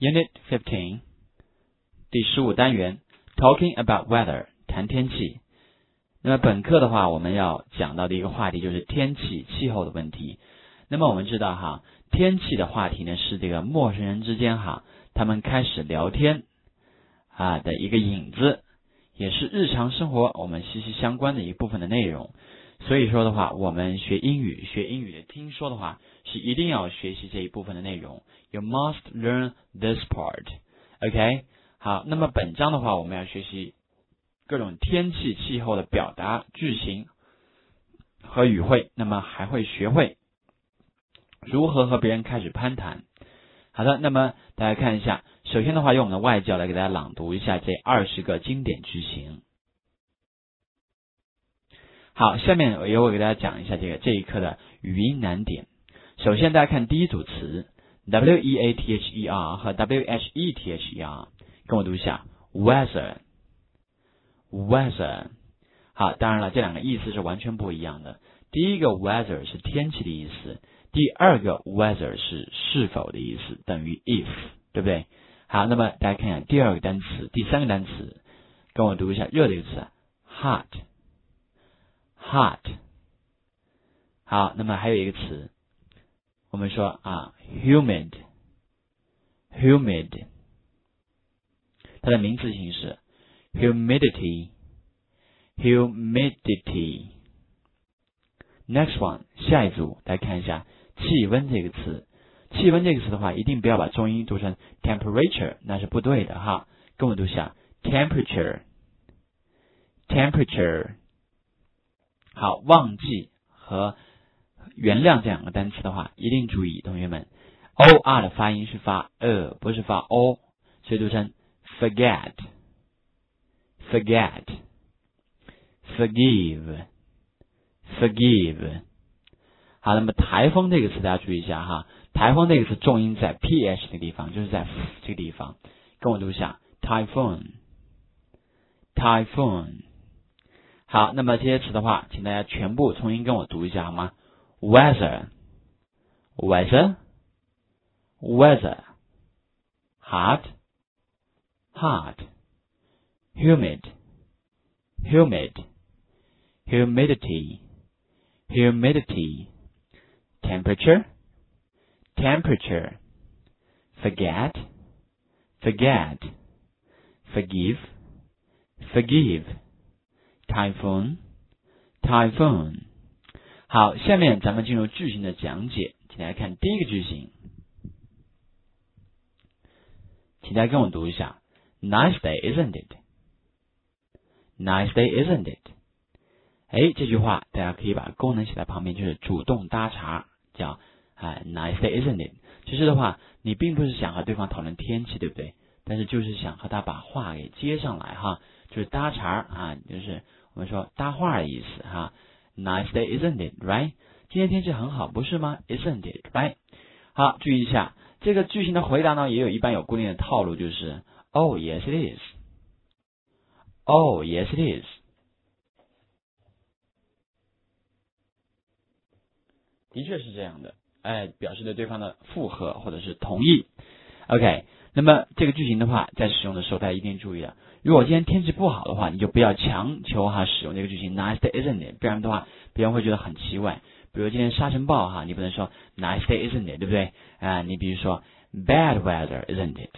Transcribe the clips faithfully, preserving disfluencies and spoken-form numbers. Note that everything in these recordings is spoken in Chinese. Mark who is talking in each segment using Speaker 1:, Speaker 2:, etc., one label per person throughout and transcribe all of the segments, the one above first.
Speaker 1: Unit fifteen 第十五单元 Talking about weather 谈天气。那么本课的话，我们要讲到的一个话题就是天气气候的问题。那么我们知道哈，天气的话题呢是这个陌生人之间哈，他们开始聊天啊的一个引子，也是日常生活我们息息相关的一部分的内容。所以说的话，我们学英语学英语的听说的话，是一定要学习这一部分的内容。You must learn this part. OK， 好，那么本章的话，我们要学习各种天气气候的表达句型和语汇，那么还会学会如何和别人开始攀谈。好的，那么大家看一下，首先的话，用我们的外教来给大家朗读一下这二十个经典句型。好，下面由我给大家讲一下这个这一课的语音难点。首先大家看第一组词 W E A T H E R 和 W H E T H E R， 跟我读一下 weather weather。 好，当然了，这两个意思是完全不一样的。第一个 weather 是天气的意思，第二个 weather 是是否的意思，等于 if， 对不对？好，那么大家看一下第二个单词，第三个单词，跟我读一下热的一个词 hot hot。 好，那么还有一个词，我们说啊 humid humid， 它的名词形式 humidity humidity。 Next one， 下一组大家看一下气温这个词。气温这个词的话，一定不要把重音读成 temperature， 那是不对的哈。跟我读一下 temperature temperature。好，忘记和原谅这两个单词的话，一定注意，同学们 O R 的发音是发呃，不是发 O， 所以读成 forget forget forgive forgive。 好，那么台风这个词大家注意一下哈，台风这个词重音在 P H 这个地方，就是在这个地方，跟我读一下 typhoon typhoon。好，那么这些词的话，请大家全部重新跟我读一下好吗？ weather weather weather hot hot humid humid humidity humidity temperature temperature forget forget forgive forgive typhoon typhoon。 好，下面咱们进入句型的讲解，请大家看第一个句型，请大家跟我读一下 Nice day isn't it Nice day isn't it。 哎，这句话大家可以把功能写在旁边，就是主动搭茬，叫啊 Nice day isn't it。 其实的话，你并不是想和对方讨论天气，对不对？但是就是想和他把话给接上来哈，就是搭茬啊，就是我们说搭话的意思哈。Nice day isn't it right？ 今天天气很好，不是吗？ Isn't it right？ 好，注意一下这个句型的回答呢，也有一般有固定的套路，就是 Oh yes it is Oh yes it is。 的确是这样的，哎，表示对对方的附和或者是同意。 OK， 那么这个句型的话，在使用的时候大家一定注意了，如果今天天气不好的话，你就不要强求哈使用这个句型 Nice day isn't it， 不然的话别人会觉得很奇怪。比如今天沙尘暴哈，你不能说 Nice day isn't it， 对不对啊？你比如说 Bad weather isn't it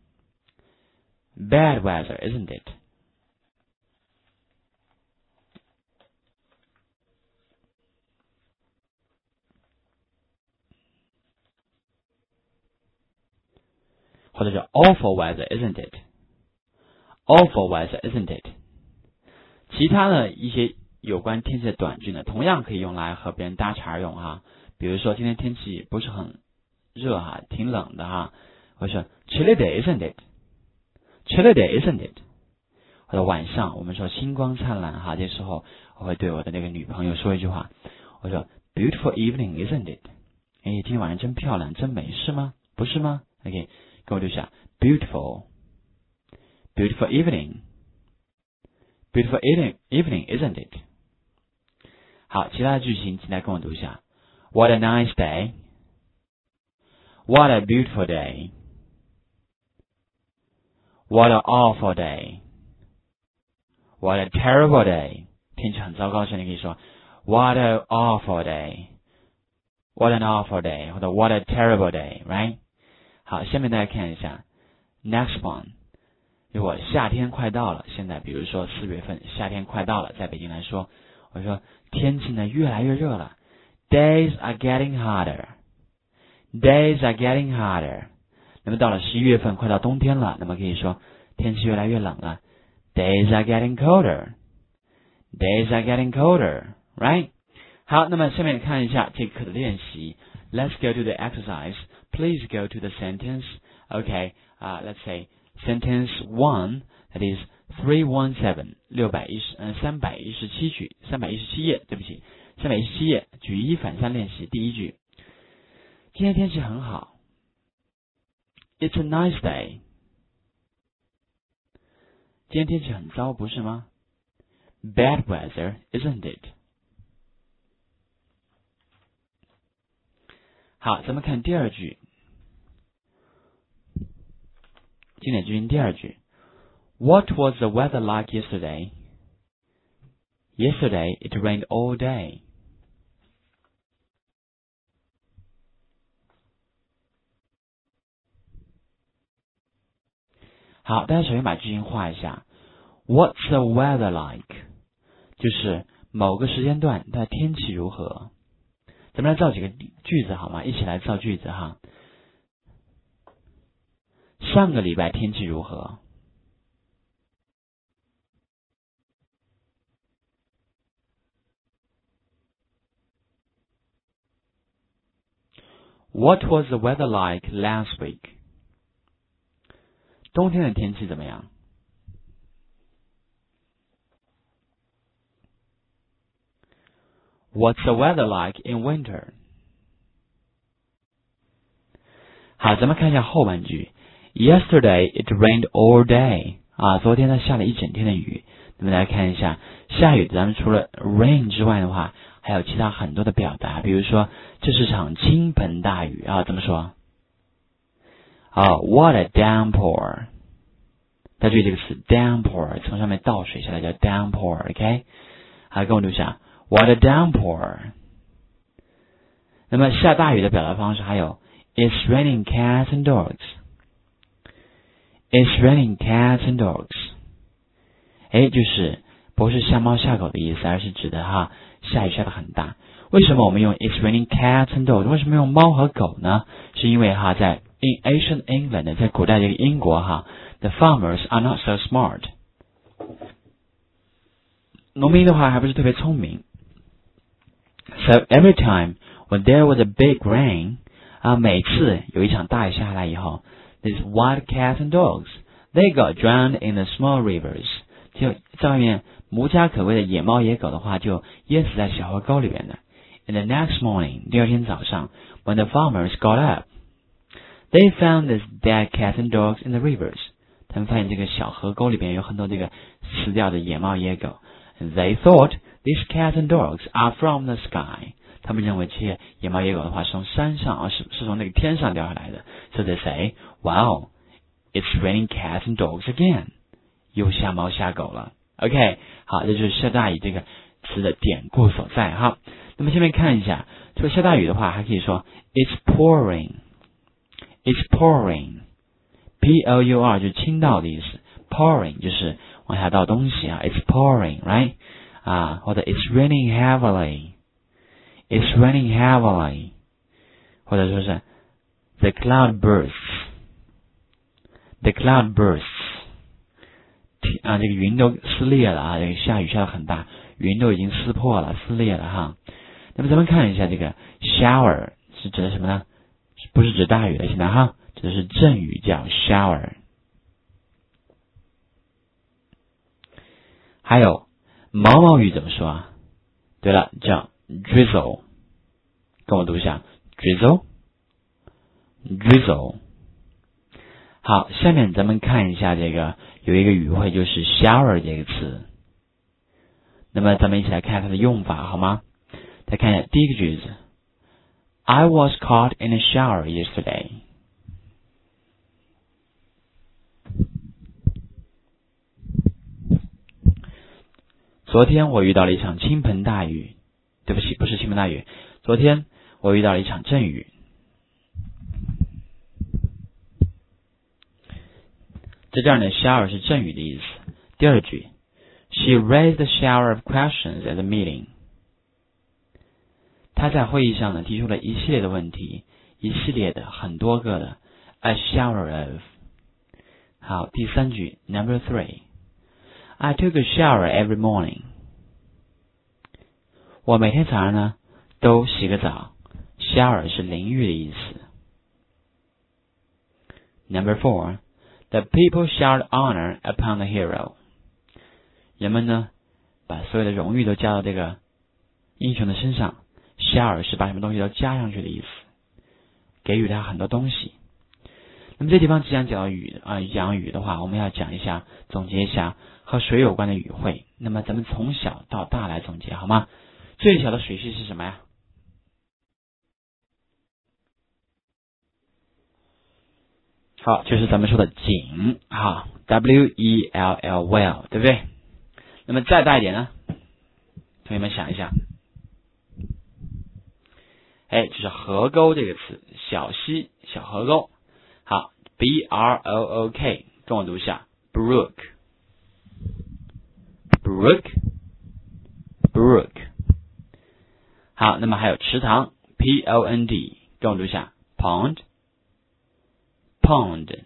Speaker 1: Bad weather isn't it。 或者是 Awful weather isn't it Awful weather isn't it。 其他的一些有关天气的短句呢，同样可以用来和别人搭茬用哈。比如说今天天气不是很热哈，挺冷的哈，或者说 Chilly day isn't it Chilly day isn't it。 或者晚上我们说星光灿烂哈，这时候我会对我的那个女朋友说一句话，我说 Beautiful evening isn't it。 哎，今天晚上真漂亮，真美，是吗？不是吗？ OK， 跟我读一下 Beautiful Beautiful evening Beautiful evening isn't it。 好，其他的句型请大家跟我读一下 What a nice day What a beautiful day What an awful day. What a terrible day. 天气很糟糕时你可以说 What an awful day. What an awful day. 或者 What a terrible day. Right? 好，下面大家看一下 Next one. 如果夏天快到了，现在比如说四月份，夏天快到了，在北京来说，我说天气呢越来越热了。Days are getting hotter. Days are getting hotter. 那么到了十一月份，快到冬天了，那么可以说天气越来越冷了。Days are getting colder. Days are getting colder. Right? 好，那么下面看一下这课的练习。Let's go to the exercise. Please go to the sentence. Okay, uh, let's say sentence one, that is three seventeen, 六百一十嗯三百一十七句，三百一十七页，对不起，三百一十七页，举一反三练习。第一句，今天天气很好。It's a nice day. 今天天气很糟，不是吗？ Bad weather, isn't it? 好，咱们看第二句。经典句型第二句 What was the weather like yesterday? Yesterday it rained all day. 好，大家首先把句型画一下。What's the weather like? 就是某个时间段它的天气如何。咱们来造几个句子好吗？一起来造句子哈。上个礼拜天气如何？ What was the weather like last week? 冬天的天气怎么样？ What's the weather like in winter? 好，咱们看一下后半句。Yesterday it rained all day. 啊，昨天它下了一整天的雨。那么来看一下下雨，咱们除了 rain 之外的话，还有其他很多的表达，比如说这是场倾盆大雨啊，怎么说？啊 ，What a downpour！ 大家注意这个词 downpour， 从上面倒水下来叫 downpour，OK？ 好，跟我读一下 ，What a downpour！ 那么下大雨的表达方式还有 It's raining cats and dogs。It's raining cats and dogs。哎，就是不是下猫下狗的意思，而是指的哈下雨下的很大。为什么我们用 It's raining cats and dogs？ 为什么用猫和狗呢？是因为哈在 in ancient England， 在古代这个英国哈 ，the farmers are not so smart。农民的话还不是特别聪明。So every time when there was a big rain， 啊，每次有一场大雨下来以后 ，these wild cats and dogs，they got drowned in the small rivers。就在外面无家可归的野猫野狗的话，就淹死在小河沟里边的。In the next morning， 第二天早上 ，when the farmers got up，they found these dead cats and dogs in the rivers。他们发现这个小河沟里边有很多这个死掉的野猫野狗。And they thought these cats and dogs are from the sky。他们认为这些野猫野狗的话是从山上，而是是从那个天上掉下来的。So they say, "Wow, it's raining cats and dogs again." 又下猫下狗了。OK， 好，这就是下大雨这个词的典故所在哈。那么下面看一下，这个下大雨的话，还可以说 It's pouring。It's pouring。P O U R 就是倾倒的意思 ，pouring 就是往下倒东西啊。It's pouring，right？ 啊，或者 It's raining heavily。It's raining heavily， 或者说是 The cloud bursts。The cloud bursts。啊，这个云都撕裂了啊！这个下雨下的很大，云都已经撕破了、撕裂了哈。那么咱们看一下这个 shower 是指的什么呢？不是指大雨了，现在哈，指的是阵雨叫 shower。还有毛毛雨怎么说啊？对了，叫 drizzle， 跟我读一下 drizzle，drizzle。好，下面咱们看一下这个。有一个语汇就是 shower 这个词，那么咱们一起来看它的用法好吗？再看一下第一个句子 I was caught in a shower yesterday。 昨天我遇到了一场倾盆大雨，对不起，不是倾盆大雨，昨天我遇到了一场阵雨。在这儿呢 shower 是阵雨的意思。第二句 She raised a shower of questions at the meeting。 她在会议上呢提出了一系列的问题，一系列的很多个的 a shower of。 好，第三句 number three I took a shower every morning。 我每天早上呢都洗个澡， shower 是淋浴的意思。 number four The people showered honor upon the hero。 人们呢把所有的荣誉都加到这个英雄的身上， shower 是把什么东西都加上去的意思，给予他很多东西。那么这地方既然讲到雨啊、呃，讲雨的话，我们要讲一下，总结一下和水有关的语汇。那么咱们从小到大来总结好吗？最小的水系是什么呀？好，就是咱们说的井啊 ，W E L L well， 对不对？那么再大一点呢？同学们想一下，哎，就是河沟这个词，小溪、小河沟。好 ，B R O O K， 跟我读一下 ，brook，brook，brook。好，那么还有池塘 ，P O N D， 跟我读一下 ，pond。pond，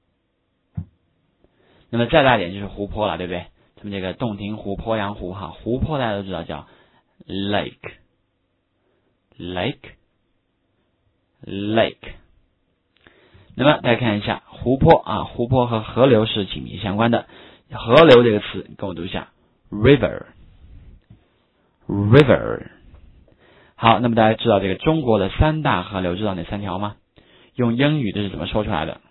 Speaker 1: 那么再大一点就是湖泊了，对不对？咱们这个洞庭湖、鄱阳湖哈，湖泊大家都知道叫 lake，lake，lake。那么大家看一下湖泊啊，湖泊和河流是紧密相关的。河流这个词跟我读一下 river，river。好，那么大家知道这个中国的三大河流知道哪三条吗？用英语这是怎么说出来的？